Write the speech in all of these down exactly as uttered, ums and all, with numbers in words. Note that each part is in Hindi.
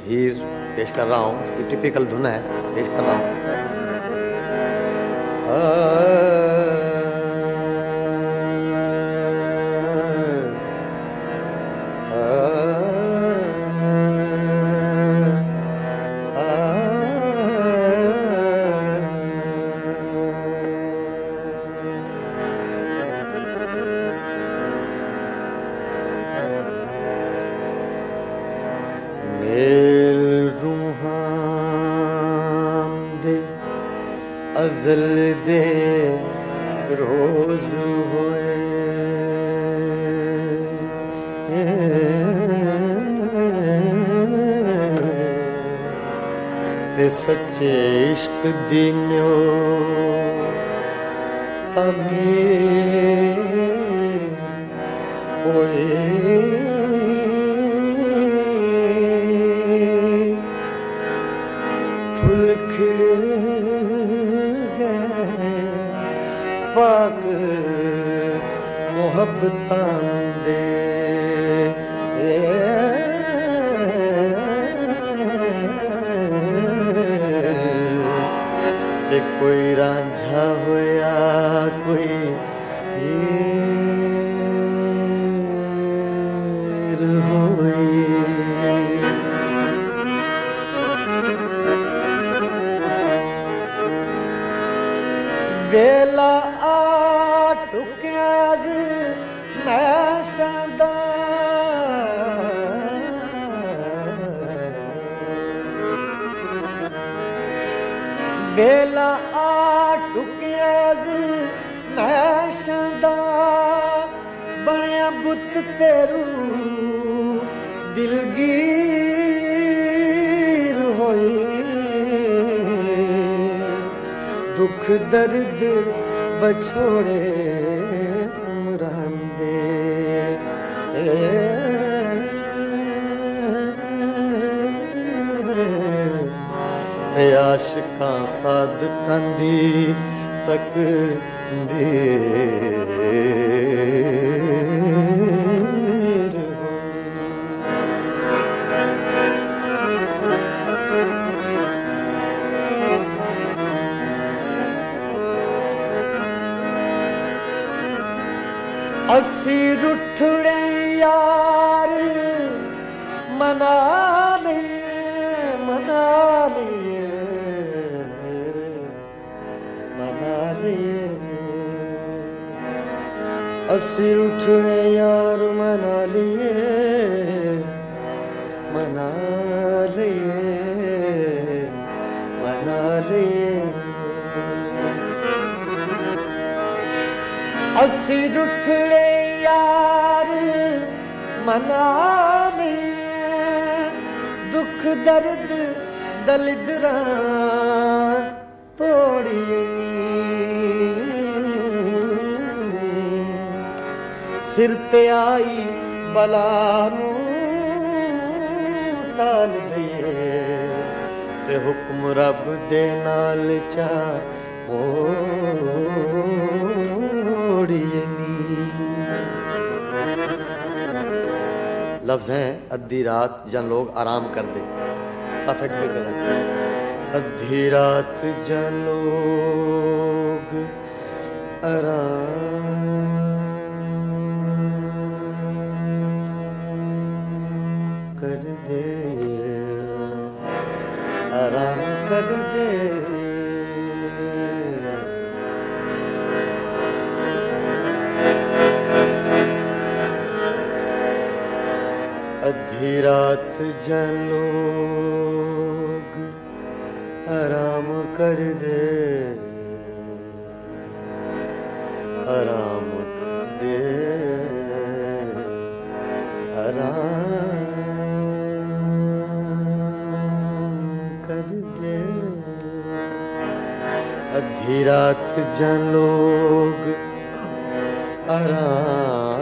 हीर पेश कर रहा हूँ, उसकी टिपिकल धुन है, पेश कर रहा हूँ। अज़ल दे रोज़ होए ते सच्चे इश्क दी न्यो तमीर होए फुल खिले पाक मोहब्बतां दे ते कोई रांझा होया कोई हीर होई वेला आ टुकिया मैं शादा वेला आ टुकिया मैं शादा बनया बुत तेरू दिलगीर होई दुख दर्द बछोड़े उमरांदे ते आशिकां सादकां दी तकदीर असी रुठड़े यार मना लिए मना लिए मना लिए असी रुठड़े यार मना लिए मना लिए मना लिए असी रुठड़े यार मना लिए दुख दर्द दलिदरा तोड़िए सिर ते आई बला नू टाल दिए ते हुक्म रब दे नाल चा लफ्ज हैं अद्धी रात जन लोग आराम कर दे, इसका फिट भी करें। अद्धी रात जन लोग आराम कर दे आराम कर दे अद्धी रात जन लोग आराम कर दे आराम कर दे आराम कर दे अद्धी रात जन लोग आराम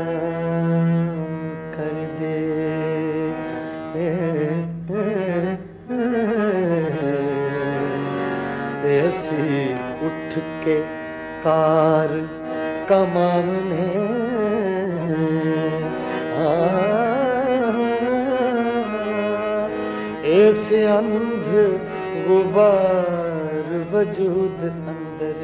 उठ के कार कमाने से अंध गुबार वजूद अंदर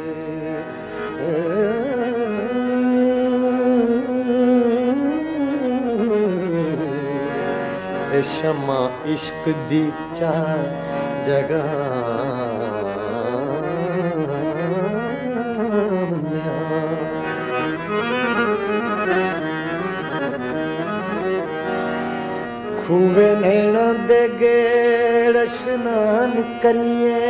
शमा इश्क दी चा जगा खूवे नैना दे गेड़ स्नान करिए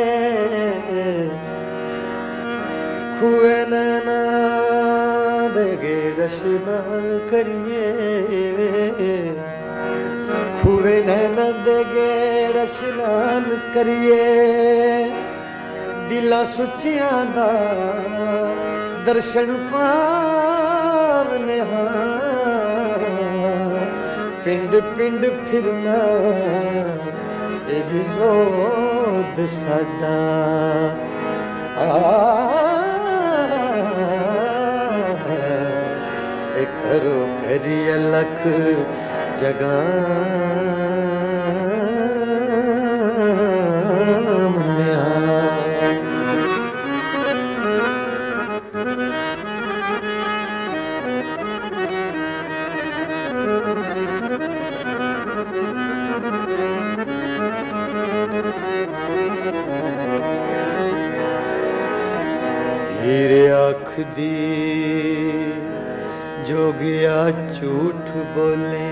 खूवे नैना दे गेड़ स्नान करिए खूवे नैना दे गेड़ स्नान करिए दिला सुचियां दा दर्शन पावने पिंड पिंड फिरना ए भी जोद साडा ते करो करिए लख जगा हीरे आँख दी जोगिया झूठ बोले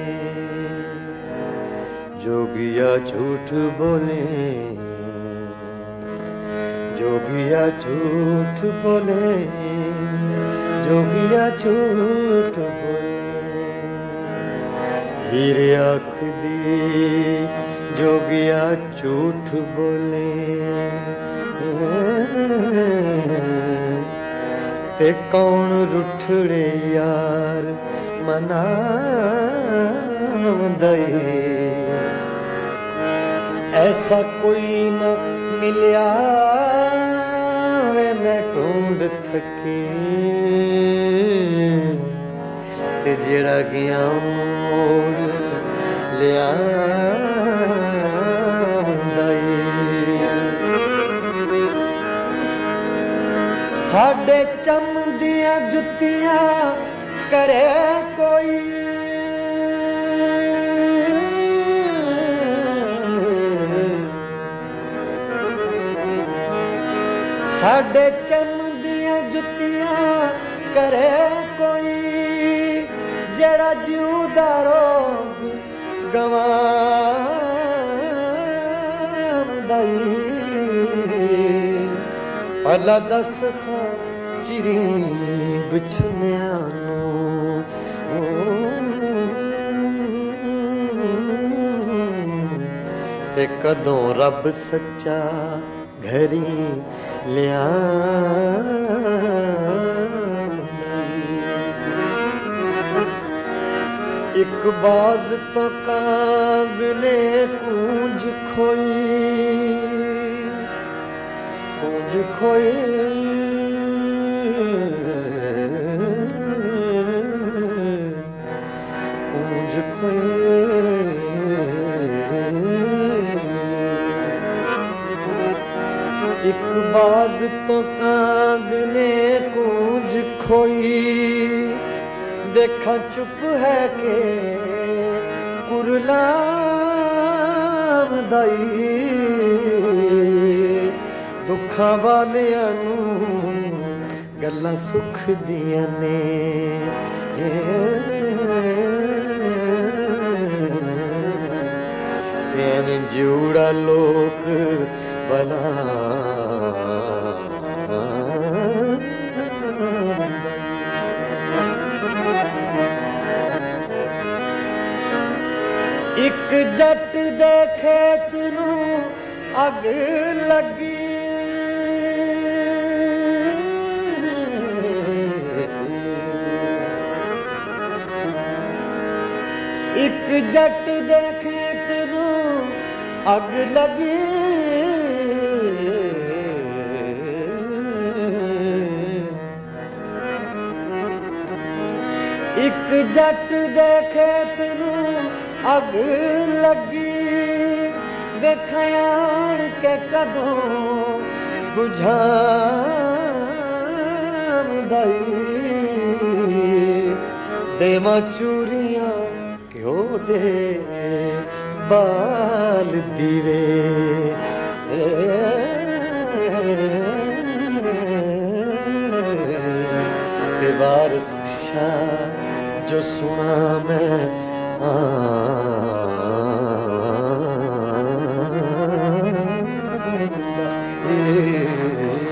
जोगिया झूठ बोले जोगिया झूठ बोले जोगिया झूठ बोले हीरे आँख दी जोगिया झूठ बोले ते कौन रुठड़े यार मनावंदे ऐसा कोई न मिलिया मैं ढूंढ थकी ते जेड़ा गया मोड़ लिया साडे चम दिया जुतियां करे कोई साडे चम दिया जुतियां करे कोई जड़ा जिउदा रोग गवांदाई भला दस खा चिरी बिछुनिया ते कदों रब सच्चा घरी लिया एक बाज तो काग ने कूंज खोई कूंज खोई कूंज खोई एक बाज तो काग ने कूंज खोई देखा चुप है के कुरलाम दाई दुखा वालियां नू गल्लां सुख दियां ने एवें जूड़ा लोक बना एक जट दे खेत नू अग लगी एक जट दे खेत नू अग लगी एक जट दे खेत नू अग लगी देखयान के कदों बुझाम दाई देवा चूरियां क्यों दे बाल दीवे ते वारस शाह जो सुना मैं आ